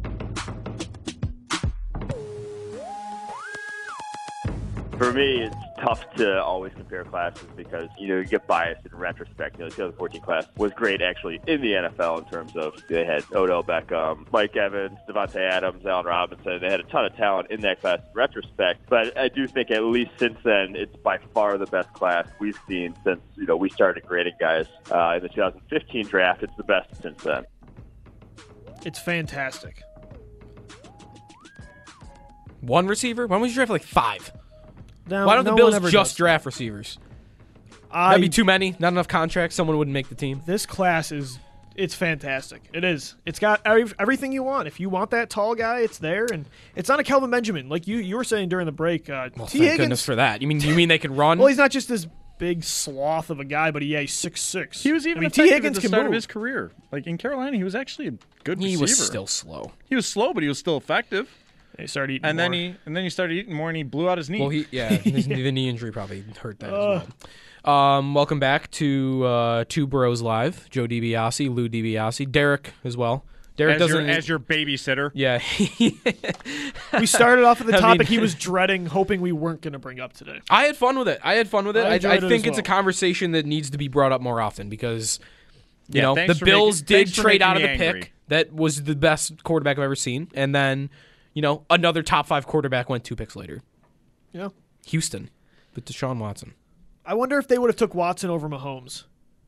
For me, it's tough to always compare classes because, you know, you get biased in retrospect. You know, the two thousand fourteen class was great, actually, in the N F L in terms of they had Odell Beckham, Mike Evans, Devontae Adams, Allen Robinson. They had a ton of talent in that class in retrospect. But I do think at least since then, it's by far the best class we've seen since, you know, we started grading guys uh, in the two thousand fifteen draft. It's the best since then.
It's fantastic.
One receiver? Why don't we draft like five?
No,
Why don't
no
the Bills
one ever
just
does.
draft receivers?
I,
That'd be too many. Not enough contracts. Someone wouldn't make the team.
This class is, it's fantastic. It is. It's got every, everything you want. If you want that tall guy, it's there, and it's not a Kelvin Benjamin like you you were saying during the break. Uh,
Well,
T.
thank
Higgins.
goodness for that. You mean you mean they can run?
Well, he's not just this big sloth of a guy, but he, yeah, he's six six.
He was even
I mean,
effective
T. Higgins
at the
can
start
move.
of his career. Like in Carolina, he was actually a good
he
receiver.
was still slow.
He was slow, but he was still effective.
He started eating
And
more.
then he and then he started eating more, and he blew out his knee.
Well, he yeah, his, the knee injury probably hurt that as well. Um, welcome back to uh, Two Bros Live. Joe DiBiase, Lou DiBiase, Derek as well. Derek
as
doesn't
your, as your babysitter.
Yeah.
we started off with the
I
topic
mean-
he was dreading, hoping we weren't going to bring up today.
I had fun with it. I had fun with it.
I
I,
enjoyed
I
it
think
as
it's a
well.
conversation that needs to be brought up more often because you
Yeah,
know
thanks
the
for
Bills
making-
did
thanks for
trade
making
out of
me
the
angry.
pick that was the best quarterback I've ever seen, and then you know another top five quarterback went two picks later.
Yeah.
Houston with Deshaun Watson.
I wonder if they would have took Watson over Mahomes.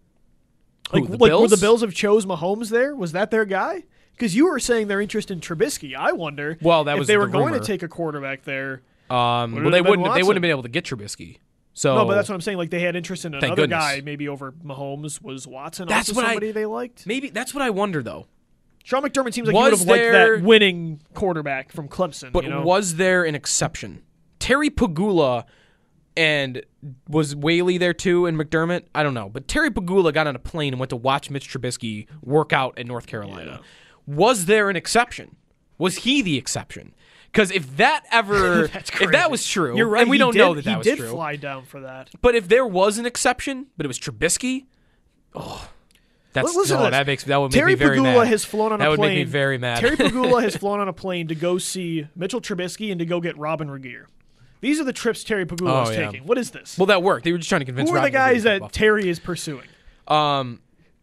Who,
Like,
the
like
Bills?
would the Bills have chose Mahomes there? Was that their guy? Because you were saying their interest in Trubisky. I wonder
Well, that
if
was
they
the
were going
rumor.
to take a quarterback there.
Um,
Would it
well, they
have been
wouldn't. They
Watson?
wouldn't have been able to get Trubisky. So
No, but that's what I'm saying. Like they had interest in
Thank
another
goodness.
guy, maybe over Mahomes. Was Watson
That's
also
what I-
somebody they liked?
maybe that's what I wonder though.
Sean McDermott seems like he would
Was
have liked
there-
that winning quarterback from Clemson.
But
you know?
was there an exception? Terry Pagula and was Whaley there too and McDermott? I don't know. But Terry Pagula got on a plane and went to watch Mitch Trubisky work out at North Carolina. Was there an exception? Was he the exception? Because if that ever,
That's
if
crazy.
that was true,
You're right.
and we
he
don't
did,
know that that
he
was
did
true.
fly down for that.
But if there was an exception, but it was Trubisky, oh, that's
Listen to
oh,
this.
that makes that would make
Terry
me very
Pagula
mad.
has flown on
that
a
would
plane.
make me very mad.
Terry Pagula has flown on a plane to go see Mitchell Trubisky and to go get Robin Regier. These are the trips Terry Pagula
Oh,
is
yeah.
taking. What is this?
Well, that worked. They were just trying to convince.
Who are the
Robin to
guys
go to
that
Buffalo.
Terry is pursuing?
Um,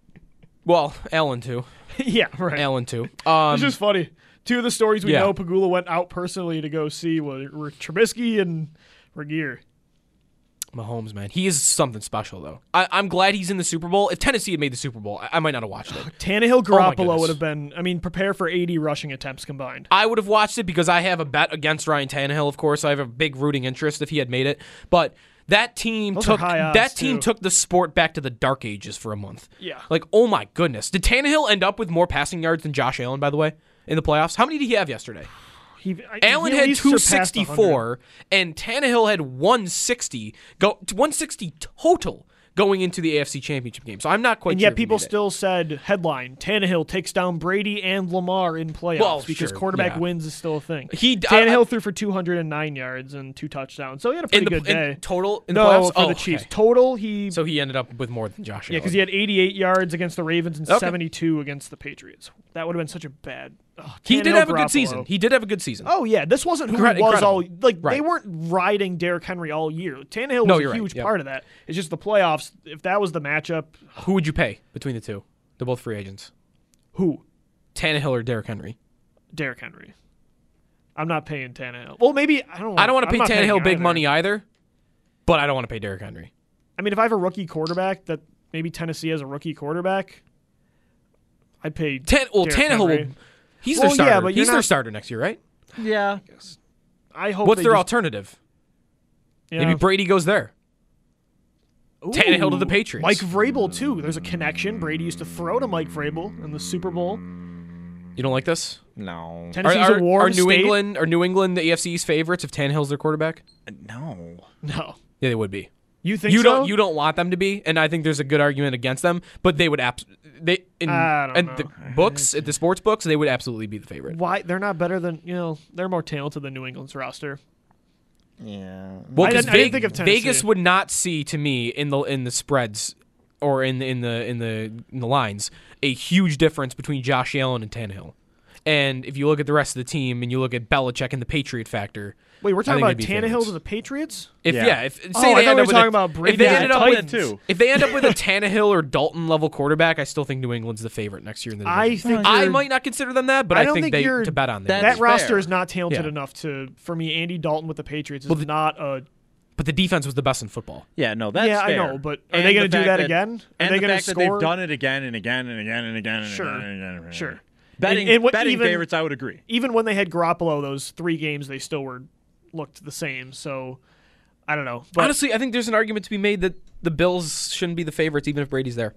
well, Allen too.
yeah, right.
Allen too. Um,
It's just funny. Two of the stories we
yeah.
know Pagula went out personally to go see were, were Trubisky and Regier.
Mahomes, man, he is something special though. I, I'm glad he's in the Super Bowl. If Tennessee had made the Super Bowl, I, I might not have watched it.
Tannehill
Oh, my
Garoppolo
goodness.
would have been, I mean, prepare for eighty rushing attempts combined.
I would have watched it because I have a bet against Ryan Tannehill. Of course, I have a big rooting interest if he had made it. But that team
Those are
took
high odds,
that team
too.
took the sport back to the dark ages for a month.
Yeah.
Like, oh my goodness, did Tannehill end up with more passing yards than Josh Allen? By the way, in the playoffs, how many did he have yesterday?
He, I-
Allen
he at
had
least
two
surpassed one hundred.
sixty-four, and Tannehill had one sixty. Go one sixty total going into the A F C Championship game. So I'm not quite
And
sure.
yet
if he
people
made it.
still said, headline, Tannehill takes down Brady and Lamar in playoffs
Well,
because
sure,
quarterback
yeah.
wins is still a thing.
He-
Tannehill
I- I-
threw for two hundred nine yards and two touchdowns, so he had a
in
pretty
the
good
in
day.
total in the
no,
playoffs
for
oh,
the Chiefs.
okay.
Total, he
So he ended up with more than Josh
yeah,
Allen.
because he had eighty-eight yards against the Ravens and
Okay.
seventy-two against the Patriots. That would have been such a bad. Oh,
He did
Tannehill,
have a good
Garoppolo.
season. He did have a good season.
Oh yeah, this wasn't who
Incre-
he was all.
incredible.
Like they
Right.
weren't riding Derrick Henry all year. Tannehill was
No,
a
you're right.
huge
Yep.
part of that. It's just the playoffs. If that was the matchup,
Who would you pay between the two? They're both free agents.
who?
Tannehill or Derrick Henry?
Derrick Henry. I'm not paying Tannehill. Well, maybe I don't.
I don't want to
I'm
pay
not paying
Tannehill big
either.
money either, but I don't want to pay Derrick Henry.
I mean, if I have a rookie quarterback that maybe Tennessee has a rookie quarterback, I'd pay.
Tan- well,
Derrick
Tannehill,
Henry.
will, he's
Well,
their starter.
yeah, but you're
he's their
not-
starter next year, right?
Yeah.
I hope.
What's
they
their
just,
alternative?
yeah.
Maybe Brady goes there.
Ooh,
Tannehill to the Patriots.
Mike Vrabel too. There's a connection. Brady used to throw to Mike Vrabel in the Super Bowl.
You don't like this?
No.
Are,
Tennessee's
are,
a warm
are New
state.
England are New England the A F C's favorites if Tannehill's their quarterback?
No.
No,
Yeah, they would be.
you think
You
so?
don't you don't want them to be, and I think there's a good argument against them. But they would abs- they in
I don't
and
know.
the books at the sports books they would absolutely be the favorite.
Why they're not better than you know? They're more talented than New England's roster.
Yeah.
Well,
I
'cause
didn't- I didn't
Ve-
think of Tennessee.
Vegas would not see to me in the in the spreads or in the, in the in the in the lines a huge difference between Josh Allen and Tannehill. And if you look at the rest of the team and you look at Belichick and the Patriot factor,
Wait, we're talking
I
about
think they'd be
Tannehill
favorites.
to the Patriots?
If
Yeah.
yeah, if say
Oh,
they
I thought
end
we were
up with
talking
a,
about Brady.
if they
Yeah,
ended up
tight
with
end, too.
if they end up with a Tannehill or Dalton level quarterback, I still think New England's the favorite next year in the division.
I think
I
you're-
might not consider them that, but
I
I,
don't
think,
think
they
you're-
to bet on them.
That-
that
That's
roster
fair.
is not talented
Yeah.
enough to, for me, Andy Dalton with the Patriots is
Well, the-
not a.
But the defense was the best in football.
Yeah, no, that's
Yeah, I
fair.
know, but are
And
they
the
gonna do
fact
that again? Are
and
they
the
gonna
fact that
score?
they've done it again and again and again and again and
Sure.
again and again. And again.
Sure.
Betting,
And- and what
betting
even-
favorites, I would agree.
Even when they had Garoppolo, those three games, they still were looked the same. So I don't know. But
Honestly, I think there's an argument to be made that the Bills shouldn't be the favorites, even if Brady's there.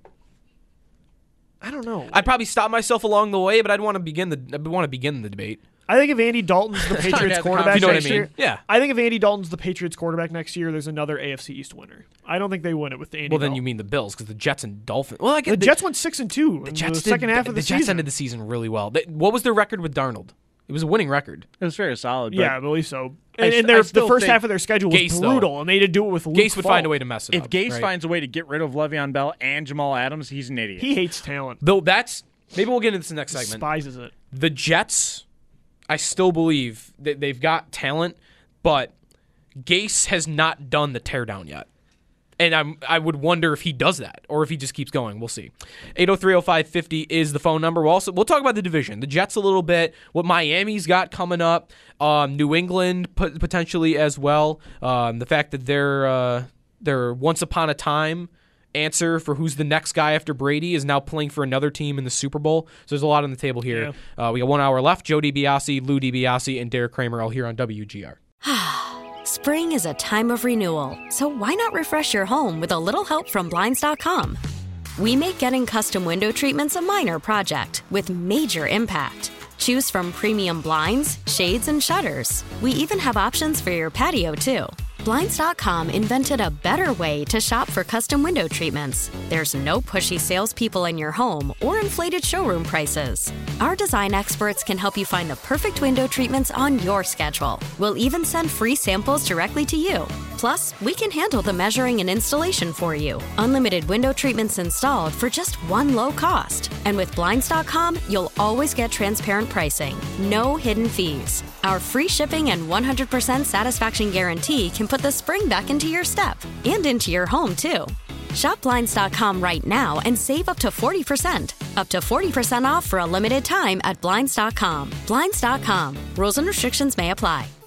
I don't know.
I'd probably stop myself along the way, but I'd want to begin the I'd want to begin the debate.
I think if Andy Dalton's the Patriots
have the
quarterback
You know what I
next
mean?
year,
Yeah.
I think if Andy Dalton's the Patriots quarterback next year, there's another A F C East winner. I don't think they win it with Andy.
Well, then
Dalton.
you mean the Bills because the Jets and Dolphins. Well, I get
the Jets went six and two.
The
in
Jets
the second
did,
half of the,
the Jets
season.
ended the season really well. They, what was their record with Darnold? It was a winning record.
It was very solid. But
Yeah, I believe so.
I
And,
s-
and
I
their, the
still
first
think
half of their schedule was
Gase, though.
brutal, and they did do it with Luke
Gase would
Falk.
find a way to mess it
if
up.
Gase
right?
finds a way to get rid of Le'Veon Bell and Jamal Adams, he's an idiot.
He hates talent.
Though that's maybe we'll get into this next segment.
Despises it.
The Jets, I still believe that they've got talent, but Gase has not done the teardown yet. And I'm I would wonder if he does that or if he just keeps going. We'll see. eight oh three oh five fifty is the phone number. We'll also we'll talk about the division, the Jets a little bit, what Miami's got coming up, um, New England pot- potentially as well. Um, the fact that they're uh, they're once upon a time answer for who's the next guy after Brady is now playing for another team in the Super Bowl. So there's a lot on the table here. Yeah. Uh, we got one hour left. Joe DiBiase, Lou DiBiase, and Derek Kramer all here on W G R.
Spring is a time of renewal, so why not refresh your home with a little help from Blinds dot com? We make getting custom window treatments a minor project with major impact. Choose from premium blinds, shades, and shutters. We even have options for your patio, too. Blinds dot com invented a better way to shop for custom window treatments. There's no pushy salespeople in your home or inflated showroom prices. Our design experts can help you find the perfect window treatments on your schedule. We'll even send free samples directly to you. Plus, we can handle the measuring and installation for you. Unlimited window treatments installed for just one low cost. And with Blinds dot com, you'll always get transparent pricing. No hidden fees. Our free shipping and one hundred percent satisfaction guarantee can put the spring back into your step and into your home, too. Shop Blinds dot com right now and save up to forty percent. Up to forty percent off for a limited time at Blinds dot com. Blinds dot com. Rules and restrictions may apply.